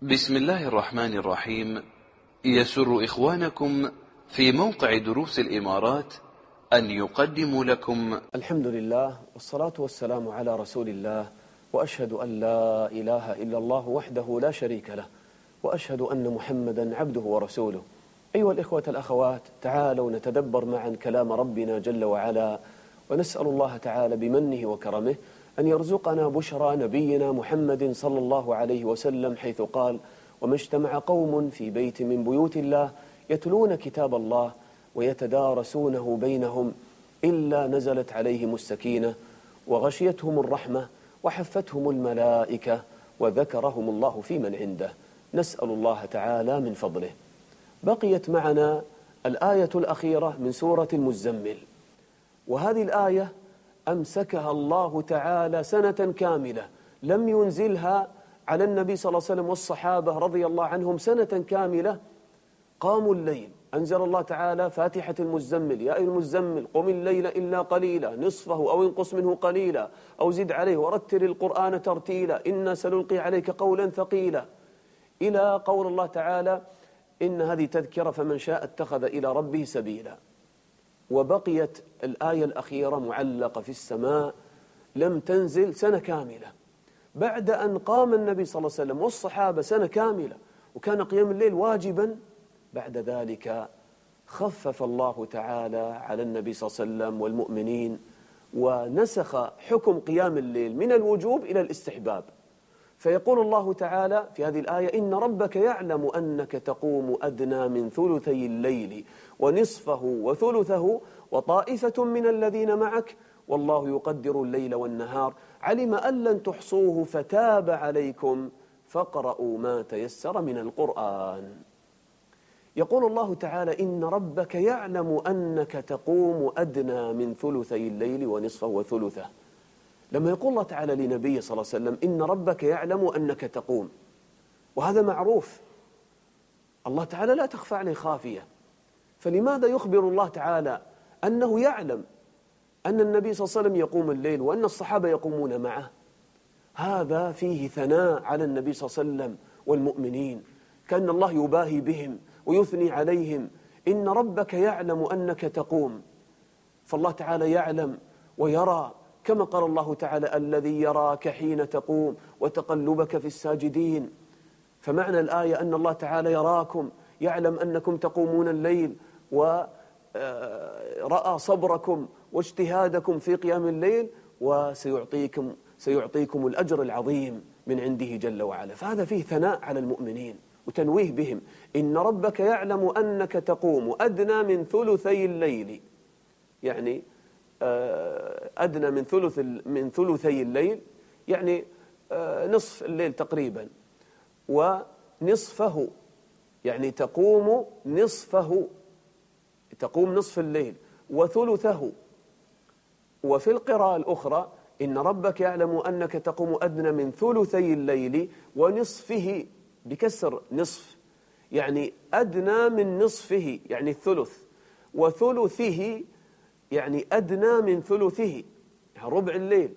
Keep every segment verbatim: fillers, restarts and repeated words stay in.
بسم الله الرحمن الرحيم. يسر إخوانكم في موقع دروس الإمارات أن يقدموا لكم الحمد لله والصلاة والسلام على رسول الله، وأشهد أن لا إله إلا الله وحده لا شريك له، وأشهد أن محمدا عبده ورسوله. أيها الإخوة الأخوات، تعالوا نتدبر معا كلام ربنا جل وعلا، ونسأل الله تعالى بمنه وكرمه أن يرزقنا بشرى نبينا محمد صلى الله عليه وسلم، حيث قال: وما اجتمع قوم في بيت من بيوت الله يتلون كتاب الله ويتدارسونه بينهم إلا نزلت عليهم السكينة وغشيتهم الرحمة وحفتهم الملائكة وذكرهم الله في من عنده. نسأل الله تعالى من فضله. بقيت معنا الآية الأخيرة من سورة المزمل، وهذه الآية أمسكها الله تعالى سنة كاملة، لم ينزلها على النبي صلى الله عليه وسلم والصحابة رضي الله عنهم سنة كاملة. قاموا الليل، أنزل الله تعالى فاتحة المزمل: يا أيها المزمل قم الليل إلا قليلا نصفه أو انقص منه قليلا أو زد عليه ورتل القرآن ترتيلا إنا سنلقي عليك قولا ثقيلا، إلى قول الله تعالى: إن هذه تذكرة فمن شاء اتخذ إلى ربه سبيلا. وبقيت الآية الأخيرة معلقة في السماء، لم تنزل سنة كاملة. بعد أن قام النبي صلى الله عليه وسلم والصحابة سنة كاملة وكان قيام الليل واجبا، بعد ذلك خفف الله تعالى على النبي صلى الله عليه وسلم والمؤمنين، ونسخ حكم قيام الليل من الوجوب إلى الاستحباب. فيقول الله تعالى في هذه الآية: إن ربك يعلم أنك تقوم أدنى من ثلثي الليل ونصفه وثلثه وطائفة من الذين معك والله يقدر الليل والنهار علم أن لن تحصوه فتاب عليكم فاقرؤوا ما تيسر من القرآن. يقول الله تعالى: إن ربك يعلم أنك تقوم أدنى من ثلثي الليل ونصفه وثلثه. لما يقول الله تعالى لنبيه صلى الله عليه وسلم: إن ربك يعلم أنك تقوم، وهذا معروف، الله تعالى لا تخفى عليه خافية، فلماذا يخبر الله تعالى أنه يعلم أن النبي صلى الله عليه وسلم يقوم الليل وأن الصحابة يقومون معه؟ هذا فيه ثناء على النبي صلى الله عليه وسلم والمؤمنين، كأن الله يباهي بهم ويثني عليهم. إن ربك يعلم أنك تقوم، فالله تعالى يعلم ويرى، كما قال الله تعالى: الذي يراك حين تقوم وتقلبك في الساجدين. فمعنى الآية أن الله تعالى يراكم، يعلم أنكم تقومون الليل، ورأى صبركم واجتهادكم في قيام الليل، وسيعطيكم سيعطيكم الأجر العظيم من عنده جل وعلا. فهذا فيه ثناء على المؤمنين وتنويه بهم. إن ربك يعلم أنك تقوم أدنى من ثلثي الليل، يعني أدنى من ثلث من ثلثي الليل، يعني نصف الليل تقريبا، ونصفه يعني تقوم نصفه، تقوم نصف الليل، وثلثه. وفي القراءة الأخرى: إن ربك يعلم أنك تقوم أدنى من ثلثي الليل ونصفه، بكسر نصف، يعني أدنى من نصفه يعني الثلث، وثلثه يعني أدنى من ثلثه يعني ربع الليل،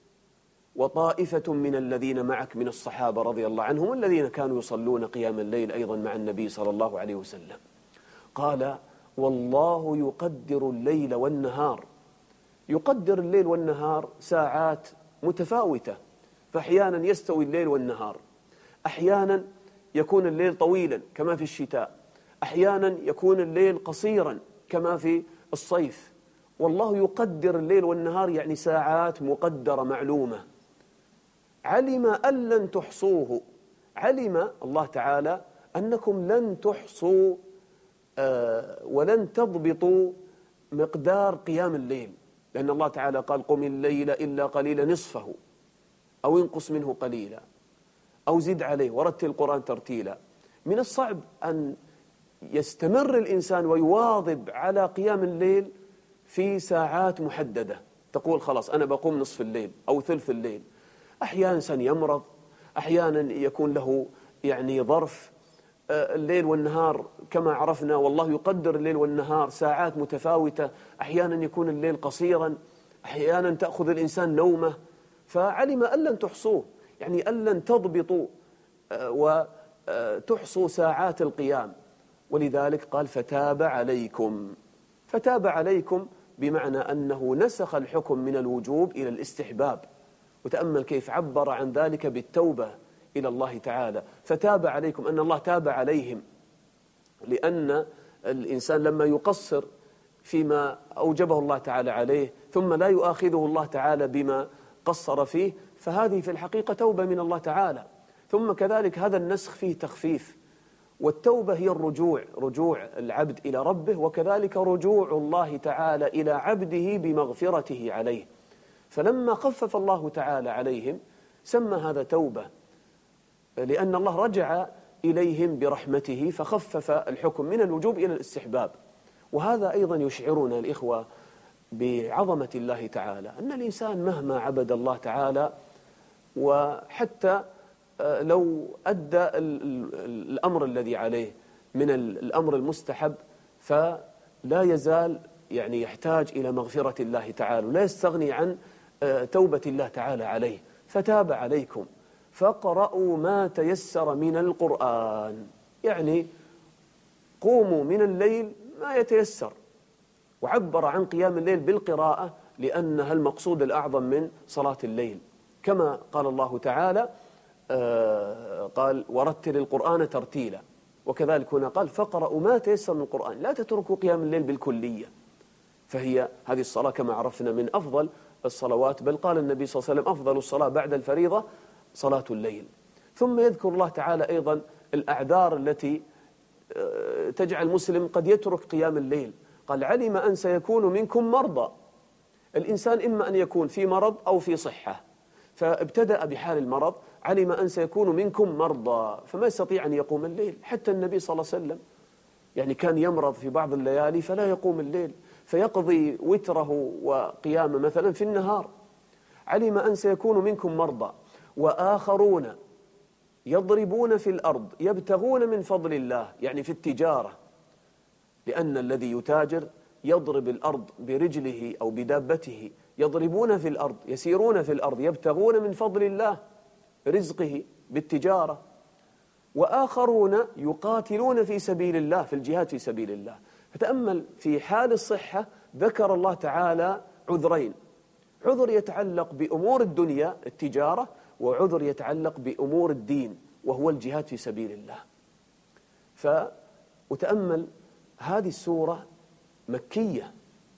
وطائفة من الذين معك من الصحابة رضي الله عنهم الذين كانوا يصلون قيام الليل أيضا مع النبي صلى الله عليه وسلم. قال: والله يقدر الليل والنهار. يقدر الليل والنهار ساعات متفاوتة، فأحيانا يستوي الليل والنهار، أحيانا يكون الليل طويلا كما في الشتاء، أحيانا يكون الليل قصيرا كما في الصيف. والله يقدر الليل والنهار يعني ساعات مقدرة معلومة. علم أن لن تحصوه، علم الله تعالى أنكم لن تحصوا آه ولن تضبطوا مقدار قيام الليل، لأن الله تعالى قال: قم الليل إلا قليلا نصفه أو انقص منه قليلا أو زد عليه ورتل القرآن ترتيلا. من الصعب أن يستمر الإنسان ويواظب على قيام الليل في ساعات محددة، تقول خلاص أنا بقوم نصف الليل أو ثلث الليل. أحيانا إنسان يمرض، أحيانا يكون له يعني ظرف. الليل والنهار كما عرفنا، والله يقدر الليل والنهار ساعات متفاوتة، أحيانا يكون الليل قصيرا، أحيانا تأخذ الإنسان نومه. فعلم أن لن تحصوه، يعني أن لن تضبطوا تحصوا ساعات القيام، ولذلك قال فتاب عليكم. فتاب عليكم بمعنى أنه نسخ الحكم من الوجوب إلى الاستحباب. وتأمل كيف عبر عن ذلك بالتوبة إلى الله تعالى، فتاب عليكم، أن الله تاب عليهم، لأن الإنسان لما يقصر فيما أوجبه الله تعالى عليه ثم لا يؤاخذه الله تعالى بما قصر فيه، فهذه في الحقيقة توبة من الله تعالى. ثم كذلك هذا النسخ فيه تخفيف، والتوبة هي الرجوع، رجوع العبد إلى ربه، وكذلك رجوع الله تعالى إلى عبده بمغفرته عليه. فلما خفف الله تعالى عليهم سمى هذا توبة، لأن الله رجع إليهم برحمته فخفف الحكم من الوجوب إلى الاستحباب. وهذا أيضا يشعرنا الإخوة بعظمة الله تعالى، أن الإنسان مهما عبد الله تعالى، وحتى لو أدى الأمر الذي عليه من الأمر المستحب، فلا يزال يعني يحتاج إلى مغفرة الله تعالى، ولا يستغني عن توبة الله تعالى عليه. فتاب عليكم فاقرأوا ما تيسر من القرآن، يعني قوموا من الليل ما يتيسر. وعبر عن قيام الليل بالقراءة لأنها المقصود الأعظم من صلاة الليل، كما قال الله تعالى آه قال ورتل القرآن ترتيلا، وكذلك هنا قال فاقرأوا ما تيسر من القرآن، لا تتركوا قيام الليل بالكلية. فهي هذه الصلاة كما عرفنا من أفضل الصلوات، بل قال النبي صلى الله عليه وسلم أفضل الصلاة بعد الفريضة صلاة الليل. ثم يذكر الله تعالى أيضا الأعذار التي تجعل المسلم قد يترك قيام الليل. قال علم أن سيكون منكم مرضى. الإنسان إما أن يكون في مرض أو في صحة، فابتدأ بحال المرض، علم أن سيكون منكم مرضى، فما يستطيع أن يقوم الليل. حتى النبي صلى الله عليه وسلم يعني كان يمرض في بعض الليالي فلا يقوم الليل، فيقضي وتره وقيامه مثلا في النهار. علم أن سيكون منكم مرضى وآخرون يضربون في الأرض يبتغون من فضل الله، يعني في التجارة، لأن الذي يتاجر يضرب الأرض برجله أو بدابته، يضربون في الأرض، يسيرون في الأرض يبتغون من فضل الله رزقه بالتجارة. وآخرون يقاتلون في سبيل الله، في الجهاد في سبيل الله. فتأمل في حال الصحة ذكر الله تعالى عذرين، عذر يتعلق بأمور الدنيا التجارة، وعذر يتعلق بأمور الدين وهو الجهاد في سبيل الله. فأتأمل هذه السورة مكية،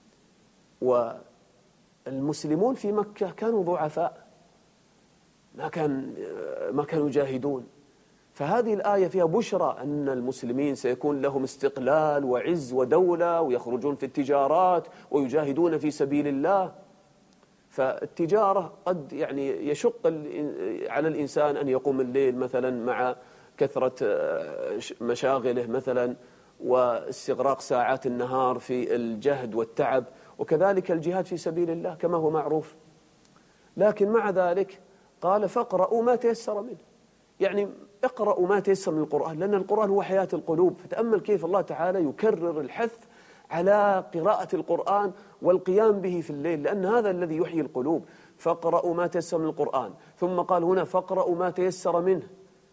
والمسلمون في مكة كانوا ضعفاء، ما كان ما كانوا يجاهدون. فهذه الآية فيها بشرى أن المسلمين سيكون لهم استقلال وعز ودولة، ويخرجون في التجارات ويجاهدون في سبيل الله. فالتجارة قد يعني يشق على الإنسان أن يقوم الليل مثلا مع كثرة مشاغله مثلا، واستغراق ساعات النهار في الجهد والتعب، وكذلك الجهاد في سبيل الله كما هو معروف. لكن مع ذلك قال فاقرأوا ما تيسر منه، يعني اقرأوا ما تيسر من القرآن، لأن القرآن هو حياة القلوب. فتأمل كيف الله تعالى يكرر الحث على قراءة القرآن والقيام به في الليل، لأن هذا الذي يحيي القلوب. فاقرأوا ما تيسر من القرآن، ثم قال هنا فاقرأوا ما تيسر منه.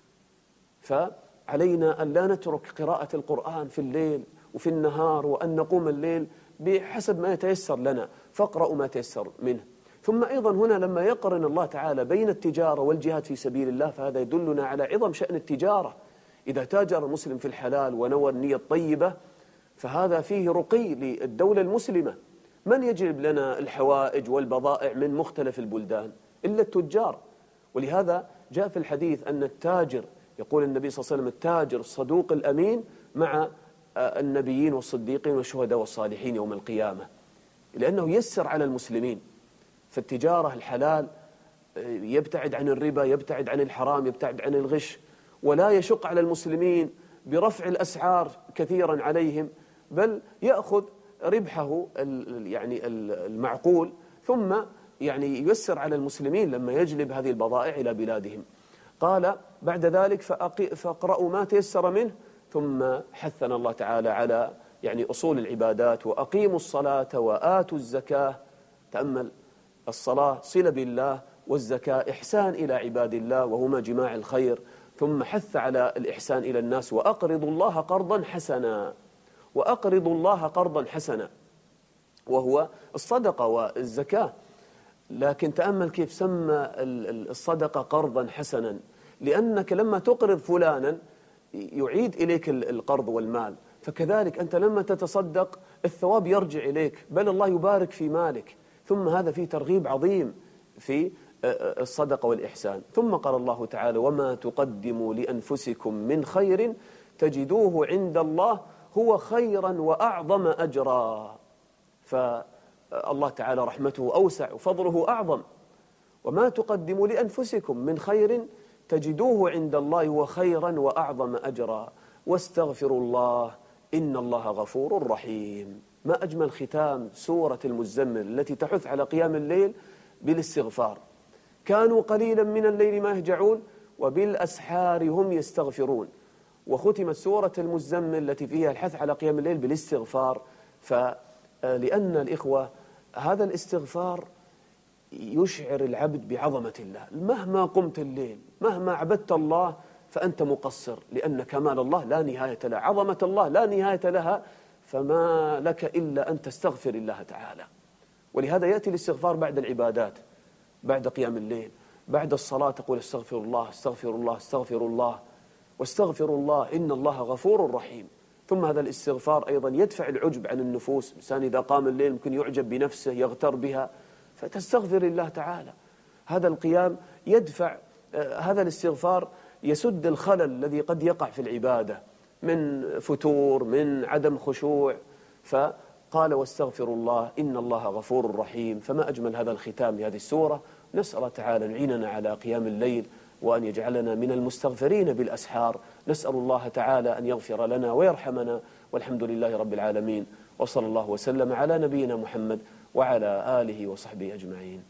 فعلينا أن لا نترك قراءة القرآن في الليل وفي النهار، وأن نقوم الليل بحسب ما يتيسر لنا. فاقرأوا ما تيسر منه. ثم أيضا هنا لما يقرن الله تعالى بين التجارة والجهاد في سبيل الله، فهذا يدلنا على عظم شأن التجارة. إذا تاجر المسلم في الحلال ونوى النية الطيبة، فهذا فيه رقي للدولة المسلمة. من يجلب لنا الحوائج والبضائع من مختلف البلدان إلا التجار. ولهذا جاء في الحديث أن التاجر، يقول النبي صلى الله عليه وسلم التاجر الصدوق الأمين مع النبيين والصديقين والشهداء والصالحين يوم القيامة، لأنه يسر على المسلمين. فالتجارة الحلال يبتعد عن الربا، يبتعد عن الحرام، يبتعد عن الغش، ولا يشق على المسلمين برفع الأسعار كثيرا عليهم، بل يأخذ ربحه يعني المعقول، ثم يعني ييسر على المسلمين لما يجلب هذه البضائع إلى بلادهم. قال بعد ذلك فاقرأوا ما تيسر منه، ثم حثنا الله تعالى على يعني أصول العبادات، وأقيموا الصلاة وآتوا الزكاة. تأمل الصلاة صلة بالله، والزكاة إحسان إلى عباد الله وهما جماع الخير. ثم حث على الإحسان إلى الناس: وأقرضوا الله قرضا حسنا، وأقرضوا الله قرضا حسنا، وهو الصدقة والزكاة. لكن تأمل كيف سمى الصدقة قرضا حسنا، لأنك لما تقرض فلانا يعيد إليك القرض والمال، فكذلك أنت لما تتصدق الثواب يرجع إليك، بل الله يبارك في مالك. ثم هذا فيه ترغيب عظيم في الصدقة والإحسان. ثم قال الله تعالى: وما تقدموا لأنفسكم من خير تجدوه عند الله هو خيرا وأعظم أجرا. فالله تعالى رحمته أوسع وفضله أعظم. وما تقدموا لأنفسكم من خير تجدوه عند الله هو خيرا وأعظم أجرا واستغفروا الله إن الله غفور رحيم. ما أجمل ختام سورة المزمل التي تحث على قيام الليل بالاستغفار. كانوا قليلا من الليل ما يهجعون وبالأسحار هم يستغفرون. وختمت سورة المزمل التي فيها الحث على قيام الليل بالاستغفار، فلأن الإخوة هذا الاستغفار يشعر العبد بعظمة الله. مهما قمت الليل، مهما عبدت الله، فأنت مقصر، لأن كمال الله لا نهاية له، عظمة الله لا نهاية لها، فما لك إلا أن تستغفر الله تعالى. ولهذا يأتي الاستغفار بعد العبادات، بعد قيام الليل، بعد الصلاة تقول: استغفر الله استغفر الله استغفر الله واستغفر الله إن الله غفور رحيم. ثم هذا الاستغفار أيضا يدفع العجب عن النفوس. الإنسان إذا قام الليل ممكن يعجب بنفسه، يغتر بها، فتستغفر الله تعالى. هذا القيام يدفع، هذا الاستغفار يسد الخلل الذي قد يقع في العبادة من فتور، من عدم خشوع. فقال: واستغفروا الله إن الله غفور رحيم. فما أجمل هذا الختام لهذه السورة. نسأل الله تعالى أن يعيننا على قيام الليل وأن يجعلنا من المستغفرين بالأسحار. نسأل الله تعالى أن يغفر لنا ويرحمنا، والحمد لله رب العالمين، وصلى الله وسلم على نبينا محمد وعلى آله وصحبه أجمعين.